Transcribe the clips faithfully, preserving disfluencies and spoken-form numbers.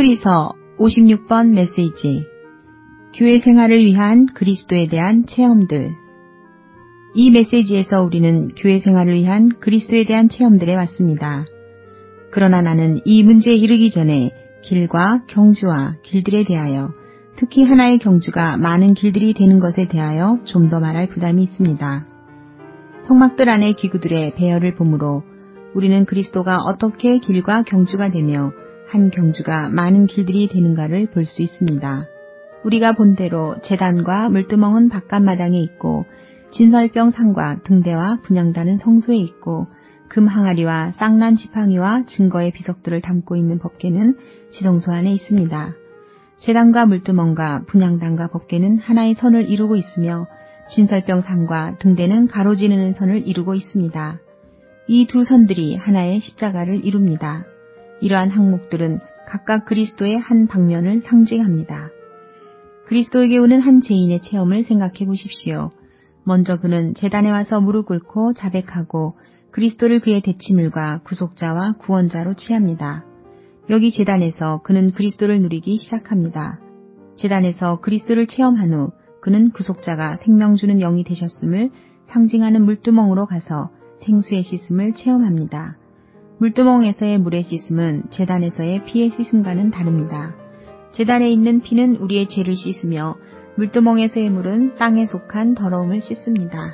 히브리서 오십육 번 메시지, 교회 생활을 위한 그리스도에 대한 체험들. 이 메시지에서 우리는 교회 생활을 위한 그리스도에 대한 체험들에 왔습니다. 그러나 나는 이 문제에 이르기 전에 길과 경주와 길들에 대하여, 특히 하나의 경주가 많은 길들이 되는 것에 대하여 좀 더 말할 부담이 있습니다. 성막들 안의 기구들의 배열을 보므로 우리는 그리스도가 어떻게 길과 경주가 되며 한 경주가 많은 길들이 되는가를 볼 수 있습니다. 우리가 본대로 제단과 물두멍은 바깥마당에 있고, 진설병 상과 등대와 분향단은 성소에 있고, 금 항아리와 쌍난 지팡이와 증거의 비석들을 담고 있는 법궤는 지성소 안에 있습니다. 제단과 물두멍과 분향단과 법궤는 하나의 선을 이루고 있으며, 진설병 상과 등대는 가로지르는 선을 이루고 있습니다. 이 두 선들이 하나의 십자가를 이룹니다. 이러한 항목들은 각각 그리스도의 한 방면을 상징합니다. 그리스도에게 오는 한 죄인의 체험을 생각해 보십시오. 먼저 그는 제단에 와서 무릎 꿇고 자백하고 그리스도를 그의 대치물과 구속자와 구원자로 취합니다. 여기 제단에서 그는 그리스도를 누리기 시작합니다. 제단에서 그리스도를 체험한 후 그는 구속자가 생명 주는 영이 되셨음을 상징하는 물두멍으로 가서 생수의 씻음을 체험합니다. 물두멍에서의 물의 씻음은 제단에서의 피의 씻음과는 다릅니다. 제단에 있는 피는 우리의 죄를 씻으며 물두멍에서의 물은 땅에 속한 더러움을 씻습니다.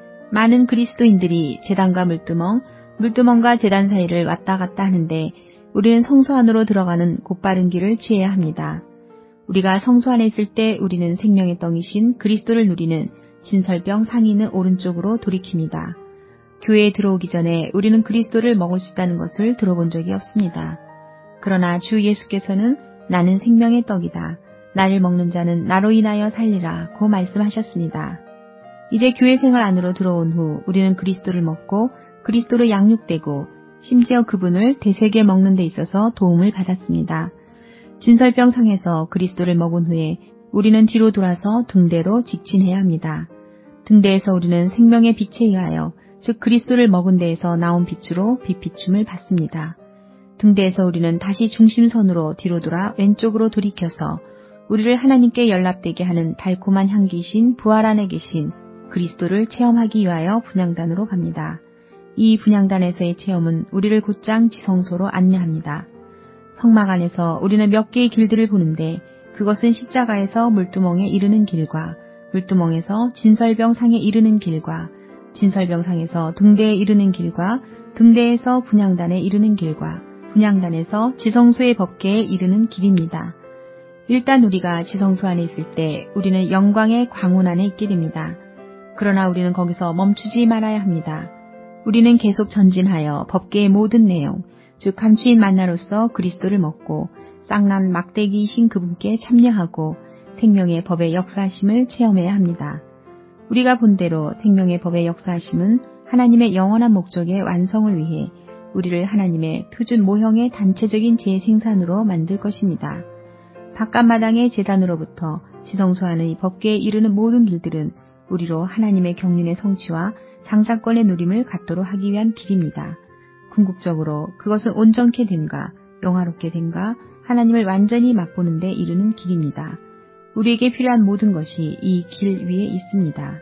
많은 그리스도인들이 제단과 물두멍, 물두멍과 제단 사이를 왔다 갔다 하는데 우리는 성소 안으로 들어가는 곧바른 길을 취해야 합니다. 우리가 성소 안에 있을 때 우리는 생명의 떡이신 그리스도를 누리는 진설병 상이 있는 오른쪽으로 돌이킵니다. 교회에 들어오기 전에 우리는 그리스도를 먹을 수 있다는 것을 들어본 적이 없습니다. 그러나 주 예수께서는 나는 생명의 떡이다. 나를 먹는 자는 나로 인하여 살리라 고 말씀하셨습니다. 이제 교회 생활 안으로 들어온 후 우리는 그리스도를 먹고 그리스도로 양육되고 심지어 그분을 되새겨 먹는 데 있어서 도움을 받았습니다. 진설병 상에서 그리스도를 먹은 후에 우리는 뒤로 돌아서 등대로 직진해야 합니다. 등대에서 우리는 생명의 빛에 의하여, 즉 그리스도를 먹은 데에서 나온 빛으로 빛비춤을 받습니다. 등대에서 우리는 다시 중심선으로 뒤로 돌아 왼쪽으로 돌이켜서 우리를 하나님께 연락되게 하는 달콤한 향기신 부활 안에 계신 그리스도를 체험하기 위하여 분향단으로 갑니다. 이 분향단에서의 체험은 우리를 곧장 지성소로 안내합니다. 성막 안에서 우리는 몇 개의 길들을 보는데 그것은 십자가에서 물두멍에 이르는 길과 물두멍에서 진설병 상에 이르는 길과 진설병상에서 등대에 이르는 길과 등대에서 분향단에 이르는 길과 분향단에서 지성소의 법궤에 이르는 길입니다. 일단 우리가 지성소 안에 있을 때 우리는 영광의 광운 안에 있게 됩니다. 그러나 우리는 거기서 멈추지 말아야 합니다. 우리는 계속 전진하여 법궤의 모든 내용, 즉 감추인 만나로서 그리스도를 먹고 쌍난 막대기이신 그분께 참여하고 생명의 법의 역사하심을 체험해야 합니다. 우리가 본대로 생명의 법의 역사하심은 하나님의 영원한 목적의 완성을 위해 우리를 하나님의 표준 모형의 단체적인 재생산으로 만들 것입니다. 바깥마당의 제단으로부터 지성소 안의 법궤에 이르는 모든 길들은 우리로 하나님의 경륜의 성취와 장자권의 누림을 갖도록 하기 위한 길입니다. 궁극적으로 그것은 온전케 됨과 영화롭게 됨과 하나님을 완전히 맛보는 데 이르는 길입니다. 우리에게 필요한 모든 것이 이 길 위에 있습니다.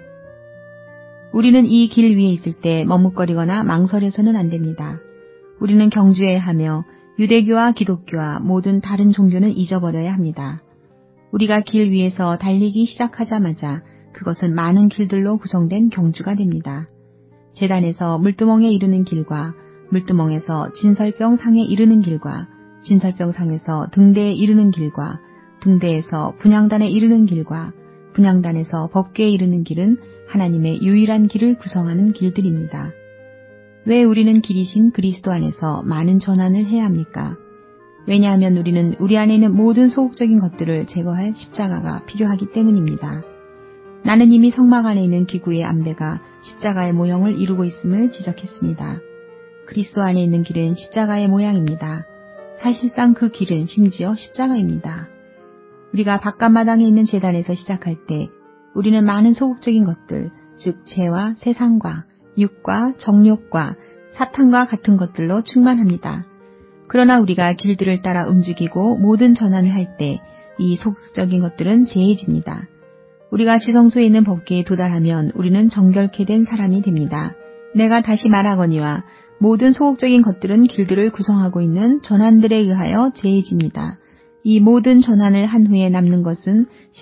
우리는 이 길 위에 있을 때 머뭇거리거나 망설여서는 안 됩니다. 우리는 경주해야 하며 유대교와 기독교와 모든 다른 종교는 잊어버려야 합니다. 우리가 길 위에서 달리기 시작하자마자 그것은 많은 길들로 구성된 경주가 됩니다. 제단에서 물두멍에 이르는 길과 물두멍에서 진설병 상에 이르는 길과 진설병 상에서 등대에 이르는 길과 등대에서 분향단에 이르는 길과 분향단에서 법궤에 이르는 길은 하나님의 유일한 길을 구성하는 길들입니다. 왜 우리는 길이신 그리스도 안에서 많은 전환을 해야 합니까? 왜냐하면 우리는 우리 안에 있는 모든 소극적인 것들을 제거할 십자가가 필요하기 때문입니다. 나는 이미 성막 안에 있는 기구의 안배가 십자가의 모형을 이루고 있음을 지적했습니다. 그리스도 안에 있는 길은 십자가의 모양입니다. 사실상 그 길은 심지어 십자가입니다. 우리가 바깥마당에 있는 제단에서 시작할 때 우리는 많은 소극적인 것들, 즉 죄와 세상과 육과 정욕과 사탄과 같은 것들로 충만합니다. 그러나 우리가 길들을 따라 움직이고 모든 전환을 할 때 이 소극적인 것들은 제해집니다. 우리가 지성소에 있는 법궤에 도달하면 우리는 정결케 된 사람이 됩니다. 내가 다시 말하거니와 모든 소극적인 것들은 길들을 구성하고 있는 전환들에 의하여 제해집니다. 이 모든 전환을 한 후에 남는 것은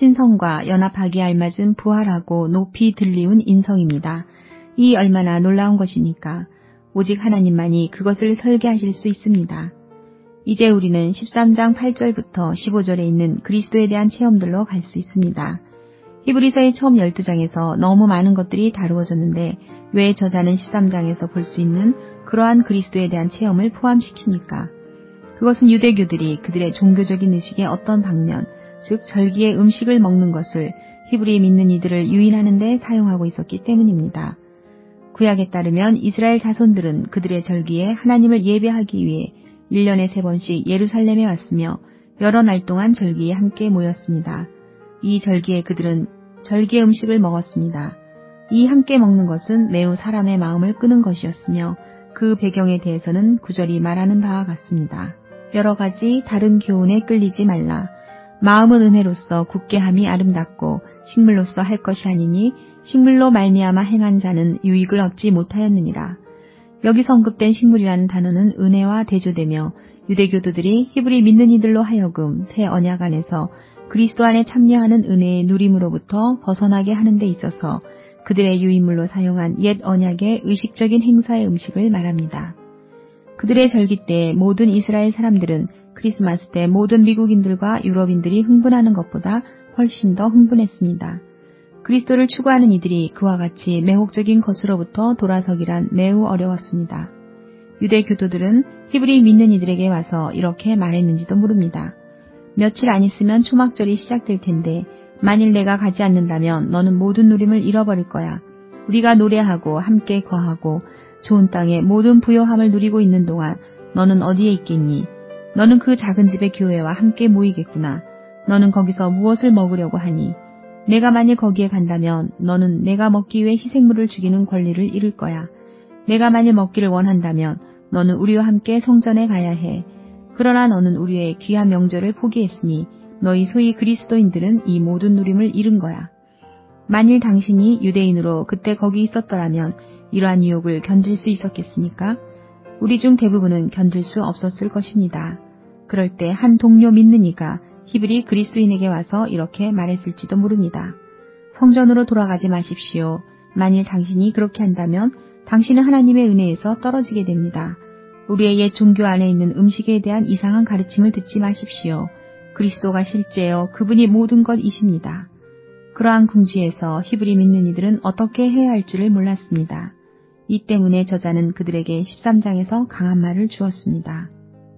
신성과 연합하기에 알맞은 부활하고 높이 들리운 인성입니다. 이 얼마나 놀라운 것입니까? 오직 하나님만이 그것을 설계하실 수 있습니다. 이제 우리는 십삼 장 팔 절부터 십오 절에 있는 그리스도에 대한 체험들로 갈 수 있습니다. 히브리서의 처음 열두 장에서 너무 많은 것들이 다루어졌는데 왜 저자는 십삼 장에서 볼 수 있는 그러한 그리스도에 대한 체험을 포함시킵니까? 그것은 유대교들이 그들의 종교적인 의식의 어떤 방면, 즉 절기의 음식을 먹는 것을 히브리 믿는 이들을 유인하는 데 사용하고 있었기 때문입니다. 구약에 따르면 이스라엘 자손들은 그들의 절기에 하나님을 예배하기 위해 일 년에 세 번씩 예루살렘에 왔으며 여러 날 동안 절기에 함께 모였습니다. 이 절기에 그들은 절기의 음식을 먹었습니다. 이 함께 먹는 것은 매우 사람의 마음을 끄는 것이었으며 그 배경에 대해서는 구절이 말하는 바와 같습니다. 여러 가지 다른 교훈에 끌리지 말라. 마음은 은혜로서 굳게 함이 아름답고 식물로서 할 것이 아니니 식물로 말미암아 행한 자는 유익을 얻지 못하였느니라. 여기서 언급된 식물이라는 단어는 은혜와 대조되며 유대교도들이 히브리 믿는 이들로 하여금 새 언약 안에서 그리스도 안에 참여하는 은혜의 누림으로부터 벗어나게 하는 데 있어서 그들의 유인물로 사용한 옛 언약의 의식적인 행사의 음식을 말합니다. 그들의 절기 때 모든 이스라엘 사람들은 크리스마스 때 모든 미국인들과 유럽인들이 흥분하는 것보다 훨씬 더 흥분했습니다. 그리스도를 추구하는 이들이 그와 같이 매혹적인 것으로부터 돌아서기란 매우 어려웠습니다. 유대 교도들은 히브리 믿는 이들에게 와서 이렇게 말했는지도 모릅니다. 며칠 안 있으면 초막절이 시작될 텐데 만일 내가 가지 않는다면 너는 모든 누림을 잃어버릴 거야. 우리가 노래하고 함께 거하고 좋은 땅의 모든 부요함을 누리고 있는 동안 너는 어디에 있겠니? 너는 그 작은 집의 교회와 함께 모이겠구나. 너는 거기서 무엇을 먹으려고 하니? 내가 만일 거기에 간다면 너는 내가 먹기 위해 희생물을 죽이는 권리를 잃을 거야. 내가 만일 먹기를 원한다면 너는 우리와 함께 성전에 가야 해. 그러나 너는 우리의 귀한 명절을 포기했으니 너희 소위 그리스도인들은 이 모든 누림을 잃은 거야. 만일 당신이 유대인으로 그때 거기 있었더라면 이러한 유혹을 견딜 수 있었겠습니까? 우리 중 대부분은 견딜 수 없었을 것입니다. 그럴 때 한 동료 믿는 이가 히브리 그리스도인에게 와서 이렇게 말했을지도 모릅니다. 성전으로 돌아가지 마십시오. 만일 당신이 그렇게 한다면 당신은 하나님의 은혜에서 떨어지게 됩니다. 우리의 옛 종교 안에 있는 음식에 대한 이상한 가르침을 듣지 마십시오. 그리스도가 실제요 그분이 모든 것이십니다. 그러한 궁지에서 히브리 믿는 이들은 어떻게 해야 할 줄을 몰랐습니다. 이 때문에 저자는 그들에게 십삼 장에서 강한 말을 주었습니다.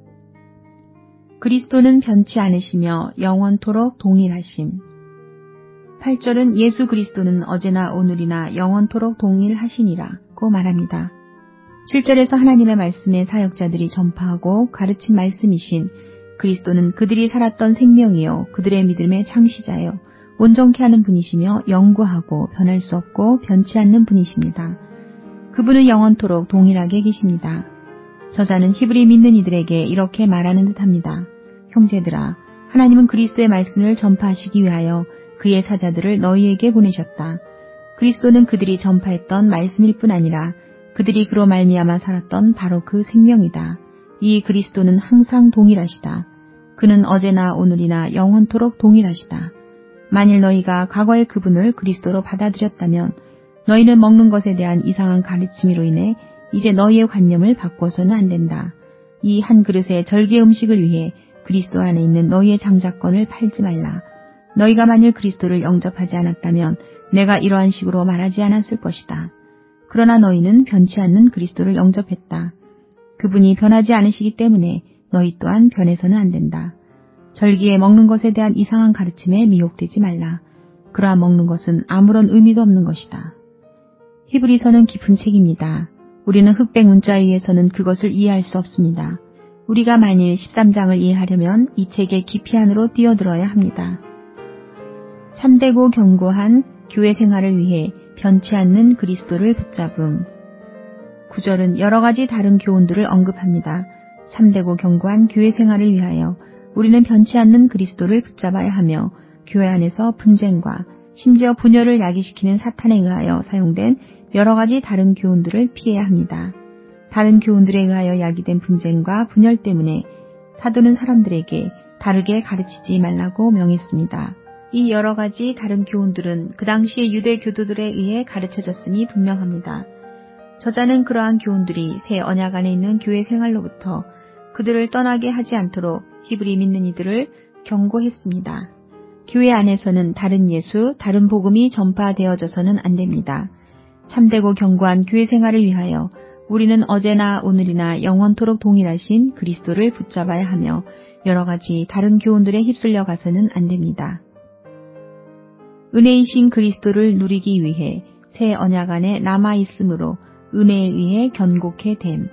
그리스도는 변치 않으시며 영원토록 동일하심. 팔 절은 예수 그리스도는 어제나 오늘이나 영원토록 동일하시니라고 말합니다. 칠 절에서 하나님의 말씀의 사역자들이 전파하고 가르친 말씀이신 그리스도는 그들이 살았던 생명이요 그들의 믿음의 창시자요 온전케 하는 분이시며 영구하고 변할 수 없고 변치 않는 분이십니다. 그분은 영원토록 동일하게 계십니다. 저자는 히브리 믿는 이들에게 이렇게 말하는 듯합니다. 형제들아, 하나님은 그리스도의 말씀을 전파하시기 위하여 그의 사자들을 너희에게 보내셨다. 그리스도는 그들이 전파했던 말씀일 뿐 아니라 그들이 그로 말미암아 살았던 바로 그 생명이다. 이 그리스도는 항상 동일하시다. 그는 어제나 오늘이나 영원토록 동일하시다. 만일 너희가 과거의 그분을 그리스도로 받아들였다면 너희는 먹는 것에 대한 이상한 가르침으로 인해 이제 너희의 관념을 바꿔서는 안 된다. 이 한 그릇의 절개 음식을 위해 그리스도 안에 있는 너희의 장자권을 팔지 말라. 너희가 만일 그리스도를 영접하지 않았다면 내가 이러한 식으로 말하지 않았을 것이다. 그러나 너희는 변치 않는 그리스도를 영접했다. 그분이 변하지 않으시기 때문에 너희 또한 변해서는 안 된다. 절기에 먹는 것에 대한 이상한 가르침에 미혹되지 말라. 그러한 먹는 것은 아무런 의미도 없는 것이다. 히브리서는 깊은 책입니다. 우리는 흑백 문자에 의해서는 그것을 이해할 수 없습니다. 우리가 만일 십삼 장을 이해하려면 이 책의 깊이 안으로 뛰어들어야 합니다. 참되고 견고한 교회 생활을 위해 변치 않는 그리스도를 붙잡음. 구 절은 여러 가지 다른 교훈들을 언급합니다. 참되고 견고한 교회 생활을 위하여 우리는 변치 않는 그리스도를 붙잡아야 하며 교회 안에서 분쟁과 심지어 분열을 야기시키는 사탄에 의하여 사용된 여러 가지 다른 교훈들을 피해야 합니다. 다른 교훈들에 의하여 야기된 분쟁과 분열 때문에 사도는 사람들에게 다르게 가르치지 말라고 명했습니다. 이 여러 가지 다른 교훈들은 그 당시의 유대 교도들에 의해 가르쳐졌음이 분명합니다. 저자는 그러한 교훈들이 새 언약 안에 있는 교회 생활로부터 그들을 떠나게 하지 않도록 히브리 믿는 이들을 경고했습니다. 교회 안에서는 다른 예수, 다른 복음이 전파되어져서는 안 됩니다. 참되고 견고한 교회 생활을 위하여 우리는 어제나 오늘이나 영원토록 동일하신 그리스도를 붙잡아야 하며 여러 가지 다른 교훈들에 휩쓸려 가서는 안 됩니다. 은혜이신 그리스도를 누리기 위해 새 언약 안에 남아있으므로 은혜에 의해 견고케 됨.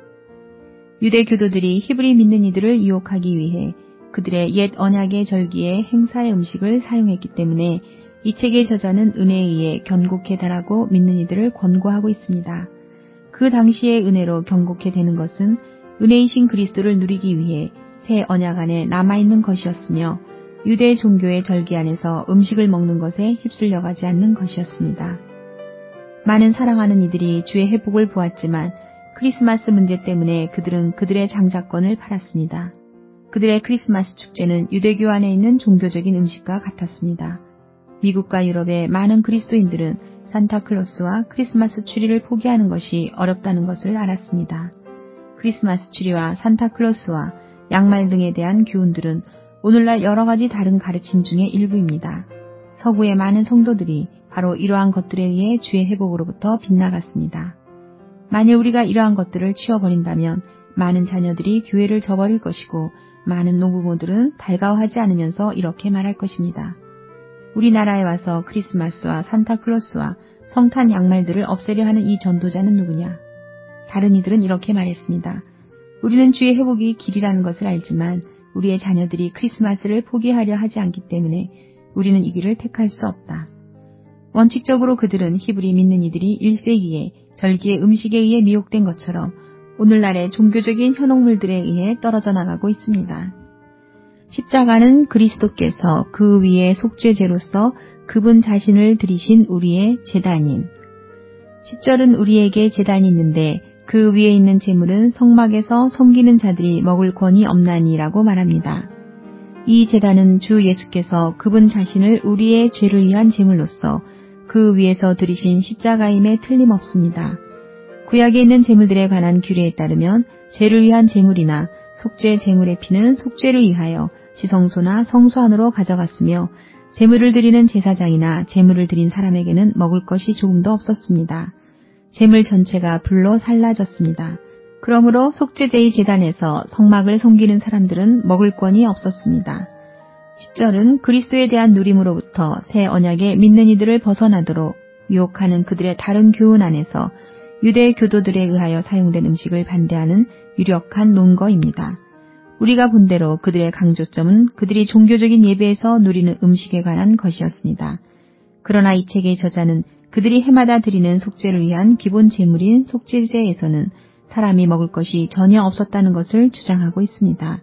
유대 교도들이 히브리 믿는 이들을 유혹하기 위해 그들의 옛 언약의 절기에 행사의 음식을 사용했기 때문에 이 책의 저자는 은혜에 의해 견고케 달하고 믿는 이들을 권고하고 있습니다. 그 당시의 은혜로 견고케 되는 것은 은혜이신 그리스도를 누리기 위해 새 언약 안에 남아있는 것이었으며 유대 종교의 절기 안에서 음식을 먹는 것에 휩쓸려가지 않는 것이었습니다. 많은 사랑하는 이들이 주의 회복을 보았지만 크리스마스 문제 때문에 그들은 그들의 장자권을 팔았습니다. 그들의 크리스마스 축제는 유대교 안에 있는 종교적인 음식과 같았습니다. 미국과 유럽의 많은 그리스도인들은 산타클로스와 크리스마스 추리를 포기하는 것이 어렵다는 것을 알았습니다. 크리스마스 추리와 산타클로스와 양말 등에 대한 교훈들은 오늘날 여러 가지 다른 가르침 중의 일부입니다. 서구의 많은 성도들이 바로 이러한 것들에 의해 주의 회복으로부터 빗나갔습니다. 만일 우리가 이러한 것들을 치워버린다면 많은 자녀들이 교회를 저버릴 것이고 많은 노부모들은 달가워하지 않으면서 이렇게 말할 것입니다. 우리나라에 와서 크리스마스와 산타클로스와 성탄 양말들을 없애려 하는 이 전도자는 누구냐? 다른 이들은 이렇게 말했습니다. 우리는 주의 회복이 길이라는 것을 알지만 우리의 자녀들이 크리스마스를 포기하려 하지 않기 때문에 우리는 이 길을 택할 수 없다. 원칙적으로 그들은 히브리 믿는 이들이 일 세기에 절기의 음식에 의해 미혹된 것처럼 오늘날의 종교적인 현혹물들에 의해 떨어져 나가고 있습니다. 십자가는 그리스도께서 그 위에 속죄제로서 그분 자신을 드리신 우리의 제단임. 십 절은 우리에게 제단이 있는데 그 위에 있는 제물은 성막에서 섬기는 자들이 먹을 권이 없나니라고 말합니다. 이 제단은 주 예수께서 그분 자신을 우리의 죄를 위한 제물로서 그 위에서 드리신 십자가임에 틀림없습니다. 구약에 있는 제물들에 관한 규례에 따르면 죄를 위한 제물이나 속죄 제물의 피는 속죄를 위하여 지성소나 성소 안으로 가져갔으며 제물을 드리는 제사장이나 제물을 드린 사람에게는 먹을 것이 조금도 없었습니다. 제물 전체가 불로 살라졌습니다. 그러므로 속죄제의 제단에서 성막을 섬기는 사람들은 먹을 권이 없었습니다. 십 절은 그리스도에 대한 누림으로부터 새 언약의 믿는 이들을 벗어나도록 유혹하는 그들의 다른 교훈 안에서 유대 교도들에 의하여 사용된 음식을 반대하는 유력한 논거입니다. 우리가 본 대로 그들의 강조점은 그들이 종교적인 예배에서 누리는 음식에 관한 것이었습니다. 그러나 이 책의 저자는 그들이 해마다 드리는 속죄를 위한 기본 제물인 속죄제에서는 사람이 먹을 것이 전혀 없었다는 것을 주장하고 있습니다.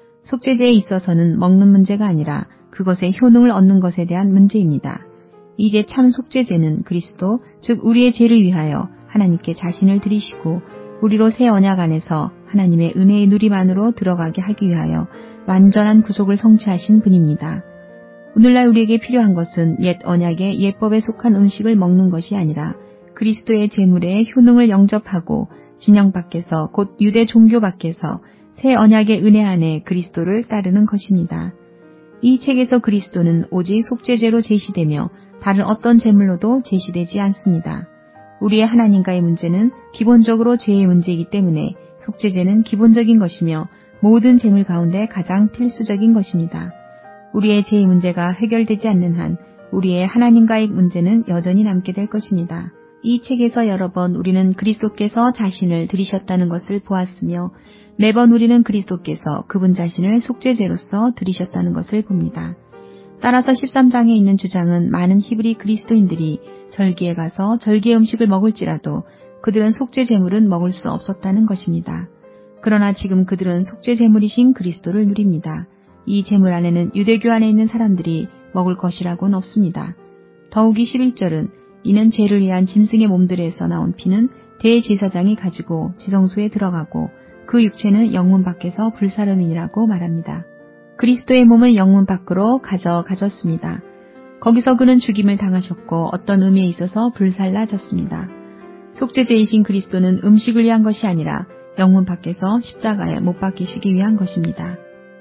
속죄제에 있어서는 먹는 문제가 아니라 그것의 효능을 얻는 것에 대한 문제입니다. 이제 참 속죄제는 그리스도, 즉 우리의 죄를 위하여 하나님께 자신을 드리시고 우리로 새 언약 안에서 하나님의 은혜의 누림 안으로 들어가게 하기 위하여 완전한 구속을 성취하신 분입니다. 오늘날 우리에게 필요한 것은 옛 언약의 예법에 속한 음식을 먹는 것이 아니라 그리스도의 제물의 효능을 영접하고 진영 밖에서 곧 유대 종교 밖에서 새 언약의 은혜 안에 그리스도를 따르는 것입니다. 이 책에서 그리스도는 오직 속죄제로 제시되며 다른 어떤 제물로도 제시되지 않습니다. 우리의 하나님과의 문제는 기본적으로 죄의 문제이기 때문에 속죄제는 기본적인 것이며 모든 제물 가운데 가장 필수적인 것입니다. 우리의 죄의 문제가 해결되지 않는 한 우리의 하나님과의 문제는 여전히 남게 될 것입니다. 이 책에서 여러 번 우리는 그리스도께서 자신을 드리셨다는 것을 보았으며 매번 우리는 그리스도께서 그분 자신을 속죄제로서 드리셨다는 것을 봅니다. 따라서 십삼 장에 있는 주장은 많은 히브리 그리스도인들이 절기에 가서 절기의 음식을 먹을지라도 그들은 속죄 제물은 먹을 수 없었다는 것입니다. 그러나 지금 그들은 속죄 제물이신 그리스도를 누립니다. 이 제물 안에는 유대교 안에 있는 사람들이 먹을 것이라고는 없습니다. 더욱이 십일 절은 이는 죄를 위한 짐승의 몸들에서 나온 피는 대제사장이 가지고 지성소에 들어가고 그 육체는 영문 밖에서 불사름이라고 말합니다. 그리스도의 몸은 영문 밖으로 가져가졌습니다. 거기서 그는 죽임을 당하셨고 어떤 의미에 있어서 불살라졌습니다. 속죄제이신 그리스도는 음식을 위한 것이 아니라 영문 밖에서 십자가에 못 박히시기 위한 것입니다.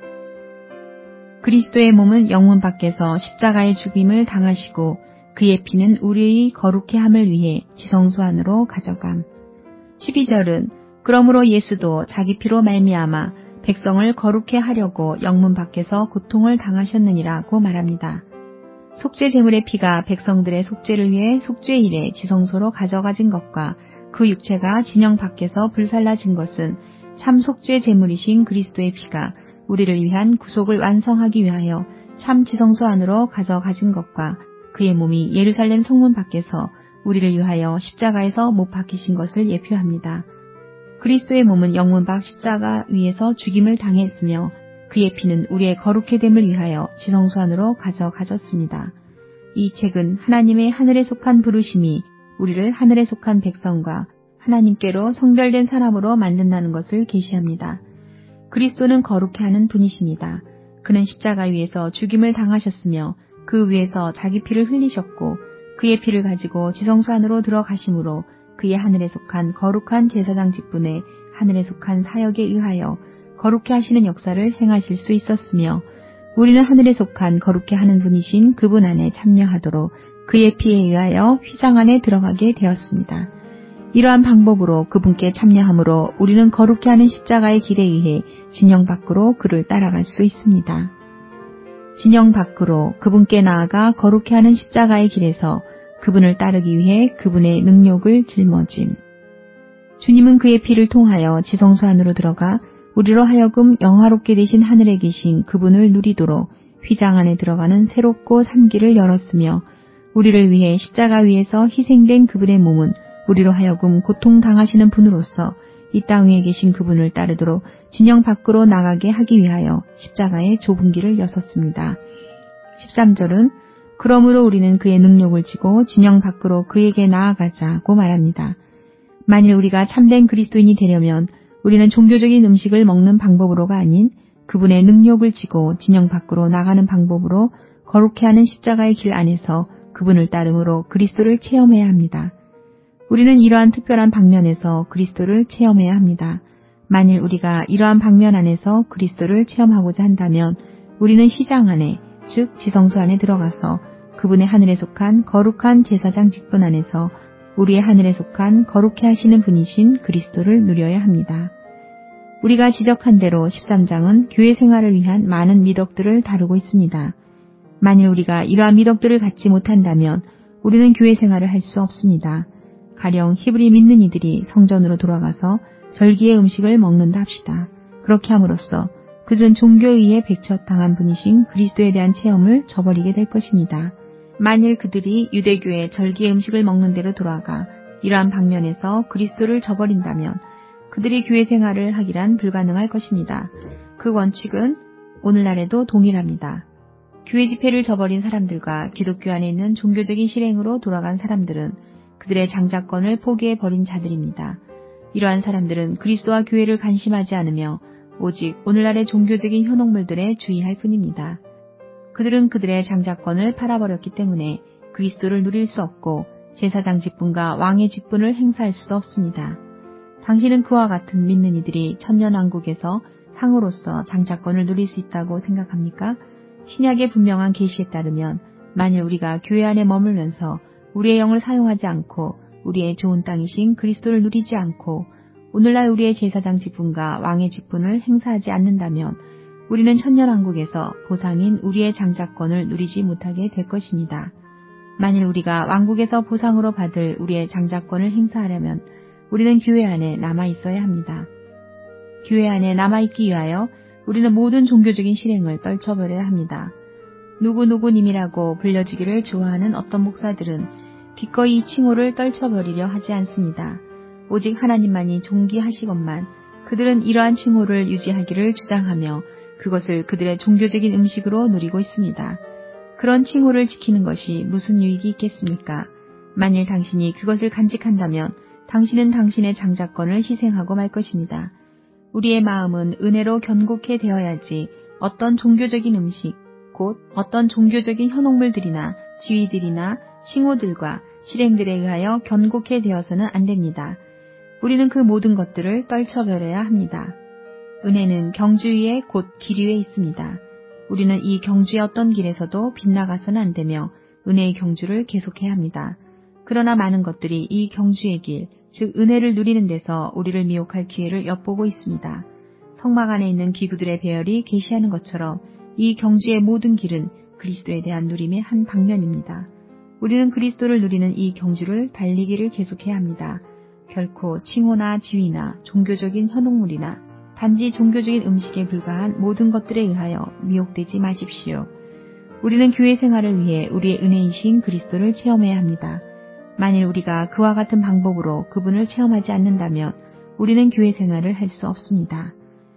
그리스도의 몸은 영문 밖에서 십자가의 죽임을 당하시고 그의 피는 우리의 거룩해 함을 위해 지성소 안으로 가져감. 십이 절은 그러므로 예수도 자기 피로 말미암아 백성을 거룩해 하려고 영문 밖에서 고통을 당하셨느니라고 말합니다. 속죄 제물의 피가 백성들의 속죄를 위해 속죄일에 지성소로 가져가진 것과 그 육체가 진영 밖에서 불살라진 것은 참 속죄 제물이신 그리스도의 피가 우리를 위한 구속을 완성하기 위하여 참 지성소 안으로 가져가진 것과 그의 몸이 예루살렘 성문 밖에서 우리를 위하여 십자가에서 못 박히신 것을 예표합니다. 그리스도의 몸은 영문 밖 십자가 위에서 죽임을 당했으며 그의 피는 우리의 거룩해 됨을 위하여 지성소 안으로 가져가졌습니다. 이 책은 하나님의 하늘에 속한 부르심이 우리를 하늘에 속한 백성과 하나님께로 성별된 사람으로 만든다는 것을 계시합니다. 그리스도는 거룩해 하는 분이십니다. 그는 십자가 위에서 죽임을 당하셨으며 그 위에서 자기 피를 흘리셨고 그의 피를 가지고 지성소 안으로 들어가심으로 그의 하늘에 속한 거룩한 제사장 직분에 하늘에 속한 사역에 의하여 거룩해 하시는 역사를 행하실 수 있었으며 우리는 하늘에 속한 거룩해 하는 분이신 그분 안에 참여하도록 그의 피에 의하여 휘장 안에 들어가게 되었습니다. 이러한 방법으로 그분께 참여함으로 우리는 거룩해 하는 십자가의 길에 의해 진영 밖으로 그를 따라갈 수 있습니다. 진영 밖으로 그분께 나아가 거룩해 하는 십자가의 길에서 그분을 따르기 위해 그분의 능력을 짊어짐. 주님은 그의 피를 통하여 지성소 안으로 들어가 우리로 하여금 영화롭게 되신 하늘에 계신 그분을 누리도록 휘장 안에 들어가는 새롭고 산 길을 열었으며 우리를 위해 십자가 위에서 희생된 그분의 몸은 우리로 하여금 고통당하시는 분으로서 이 땅 위에 계신 그분을 따르도록 진영 밖으로 나가게 하기 위하여 십자가의 좁은 길을 여섰습니다. 십삼 절은 그러므로 우리는 그의 능력을 지고 진영 밖으로 그에게 나아가자고 말합니다. 만일 우리가 참된 그리스도인이 되려면 우리는 종교적인 음식을 먹는 방법으로가 아닌 그분의 능력을 지고 진영 밖으로 나가는 방법으로 거룩해 하는 십자가의 길 안에서 그분을 따름으로 그리스도를 체험해야 합니다. 우리는 이러한 특별한 방면에서 그리스도를 체험해야 합니다. 만일 우리가 이러한 방면 안에서 그리스도를 체험하고자 한다면 우리는 휘장 안에, 즉 지성소 안에 들어가서 그분의 하늘에 속한 거룩한 제사장 직분 안에서 우리의 하늘에 속한 거룩해 하시는 분이신 그리스도를 누려야 합니다. 우리가 지적한 대로 십삼 장은 교회 생활을 위한 많은 미덕들을 다루고 있습니다. 만일 우리가 이러한 미덕들을 갖지 못한다면 우리는 교회 생활을 할 수 없습니다. 가령 히브리 믿는 이들이 성전으로 돌아가서 절기의 음식을 먹는다 합시다. 그렇게 함으로써 그들은 종교에 의해 백척당한 분이신 그리스도에 대한 체험을 저버리게 될 것입니다. 만일 그들이 유대교의 절기의 음식을 먹는 대로 돌아가 이러한 방면에서 그리스도를 저버린다면 그들이 교회 생활을 하기란 불가능할 것입니다. 그 원칙은 오늘날에도 동일합니다. 교회 집회를 저버린 사람들과 기독교 안에 있는 종교적인 실행으로 돌아간 사람들은 그들의 장자권을 포기해버린 자들입니다. 이러한 사람들은 그리스도와 교회를 간심하지 않으며 오직 오늘날의 종교적인 현혹물들에 주의할 뿐입니다. 그들은 그들의 장자권을 팔아버렸기 때문에 그리스도를 누릴 수 없고 제사장 직분과 왕의 직분을 행사할 수도 없습니다. 당신은 그와 같은 믿는 이들이 천년왕국에서 상으로서 장자권을 누릴 수 있다고 생각합니까? 신약의 분명한 계시에 따르면 만일 우리가 교회 안에 머물면서 우리의 영을 사용하지 않고 우리의 좋은 땅이신 그리스도를 누리지 않고 오늘날 우리의 제사장 직분과 왕의 직분을 행사하지 않는다면 우리는 천년왕국에서 보상인 우리의 장자권을 누리지 못하게 될 것입니다. 만일 우리가 왕국에서 보상으로 받을 우리의 장자권을 행사하려면 우리는 교회 안에 남아있어야 합니다. 교회 안에 남아있기 위하여 우리는 모든 종교적인 실행을 떨쳐버려야 합니다. 누구누구님이라고 불려지기를 좋아하는 어떤 목사들은 기꺼이 이 칭호를 떨쳐버리려 하지 않습니다. 오직 하나님만이 존귀하시건만 그들은 이러한 칭호를 유지하기를 주장하며 그것을 그들의 종교적인 음식으로 누리고 있습니다. 그런 칭호를 지키는 것이 무슨 유익이 있겠습니까? 만일 당신이 그것을 간직한다면 당신은 당신의 장자권을 희생하고 말 것입니다. 우리의 마음은 은혜로 견고케 되어야지 어떤 종교적인 음식, 곧 어떤 종교적인 현혹물들이나 지위들이나 칭호들과 실행들에 의하여 견고케 되어서는 안 됩니다. 우리는 그 모든 것들을 떨쳐버려야 합니다. 은혜는 경주 위에 곧 길 위에 있습니다. 우리는 이 경주의 어떤 길에서도 빗나가서는 안 되며 은혜의 경주를 계속해야 합니다. 그러나 많은 것들이 이 경주의 길, 즉 은혜를 누리는 데서 우리를 미혹할 기회를 엿보고 있습니다. 성막 안에 있는 기구들의 배열이 계시하는 것처럼 이 경주의 모든 길은 그리스도에 대한 누림의 한 방면입니다. 우리는 그리스도를 누리는 이 경주를 달리기를 계속해야 합니다. 결코 칭호나 지위나 종교적인 현혹물이나 단지 종교적인 음식에 불과한 모든 것들에 의하여 미혹되지 마십시오. 우리는 교회 생활을 위해 우리의 은혜이신 그리스도를 체험해야 합니다. 만일 우리가 그와 같은 방법으로 그분을 체험하지 않는다면 우리는 교회 생활을 할 수 없습니다.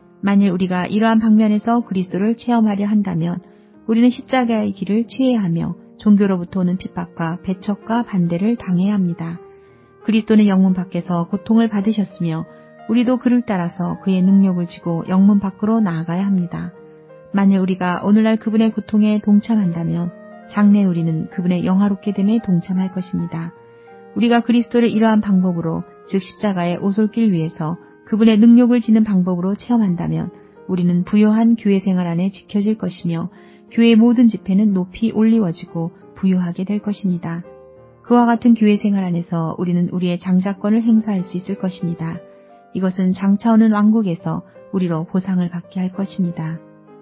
만일 우리가 이러한 방면에서 그리스도를 체험하려 한다면 우리는 십자가의 길을 취해야 하며 종교로부터 오는 핍박과 배척과 반대를 당해야 합니다. 그리스도는 영문 밖에서 고통을 받으셨으며 우리도 그를 따라서 그의 능력을 지고 영문 밖으로 나아가야 합니다. 만일 우리가 오늘날 그분의 고통에 동참한다면 장래 우리는 그분의 영화롭게 됨에 동참할 것입니다. 우리가 그리스도를 이러한 방법으로, 즉 십자가의 오솔길 위에서 그분의 능력을 지는 방법으로 체험한다면 우리는 부요한 교회 생활 안에 지켜질 것이며 교회의 모든 집회는 높이 올리워지고 부요하게 될 것입니다. 그와 같은 교회 생활 안에서 우리는 우리의 장자권을 행사할 수 있을 것입니다. 이것은 장차오는 왕국에서 우리로 보상을 받게 할 것입니다.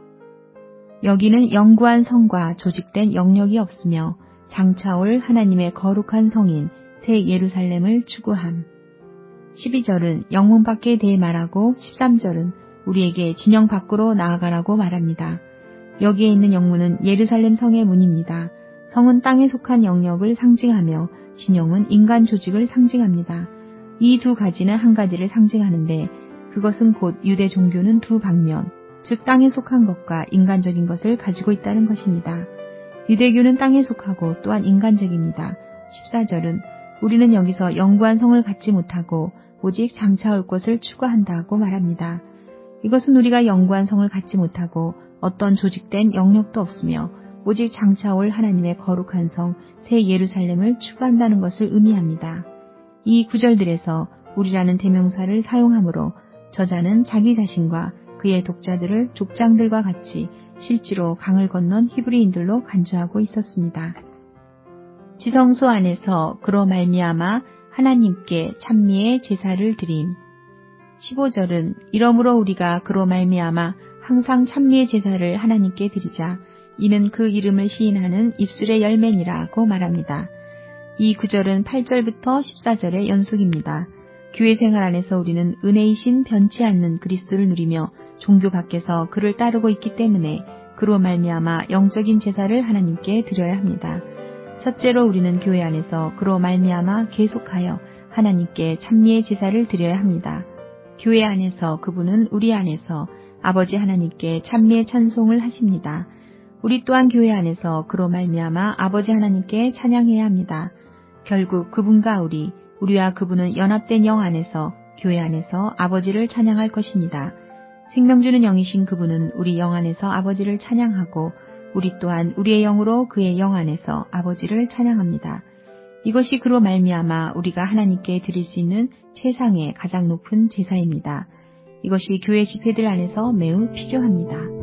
여기는 영구한 성과 조직된 영역이 없으며 장차올 하나님의 거룩한 성인 새 예루살렘을 추구함. 십이 절은 영문 밖에 대해 말하고 십삼 절은 우리에게 진영 밖으로 나아가라고 말합니다. 여기에 있는 영문은 예루살렘 성의 문입니다. 성은 땅에 속한 영역을 상징하며 진영은 인간 조직을 상징합니다. 이 두 가지는 한 가지를 상징하는데 그것은 곧 유대 종교는 두 방면, 즉 땅에 속한 것과 인간적인 것을 가지고 있다는 것입니다. 유대교는 땅에 속하고 또한 인간적입니다. 십사 절은 우리는 여기서 영구한 성을 갖지 못하고 오직 장차 올 것을 추구한다고 말합니다. 이것은 우리가 영구한 성을 갖지 못하고 어떤 조직된 영역도 없으며 오직 장차 올 하나님의 거룩한 성 새 예루살렘을 추구한다는 것을 의미합니다. 이 구절들에서 우리라는 대명사를 사용하므로 저자는 자기 자신과 그의 독자들을 족장들과 같이 실제로 강을 건넌 히브리인들로 간주하고 있었습니다. 지성소 안에서 그로 말미암아 하나님께 찬미의 제사를 드림. 십오 절은 이러므로 우리가 그로 말미암아 항상 찬미의 제사를 하나님께 드리자. 이는 그 이름을 시인하는 입술의 열매니라고 말합니다. 이 구절은 팔 절부터 십사 절의 연속입니다. 교회 생활 안에서 우리는 은혜이신 변치 않는 그리스도를 누리며 종교 밖에서 그를 따르고 있기 때문에 그로 말미암아 영적인 제사를 하나님께 드려야 합니다. 첫째로 우리는 교회 안에서 그로 말미암아 계속하여 하나님께 찬미의 제사를 드려야 합니다. 교회 안에서 그분은 우리 안에서 아버지 하나님께 찬미의 찬송을 하십니다. 우리 또한 교회 안에서 그로 말미암아 아버지 하나님께 찬양해야 합니다. 결국 그분과 우리, 우리와 그분은 연합된 영 안에서 교회 안에서 아버지를 찬양할 것입니다. 생명 주는 영이신 그분은 우리 영 안에서 아버지를 찬양하고 우리 또한 우리의 영으로 그의 영 안에서 아버지를 찬양합니다. 이것이 그로 말미암아 우리가 하나님께 드릴 수 있는 최상의 가장 높은 제사입니다. 이것이 교회 집회들 안에서 매우 필요합니다.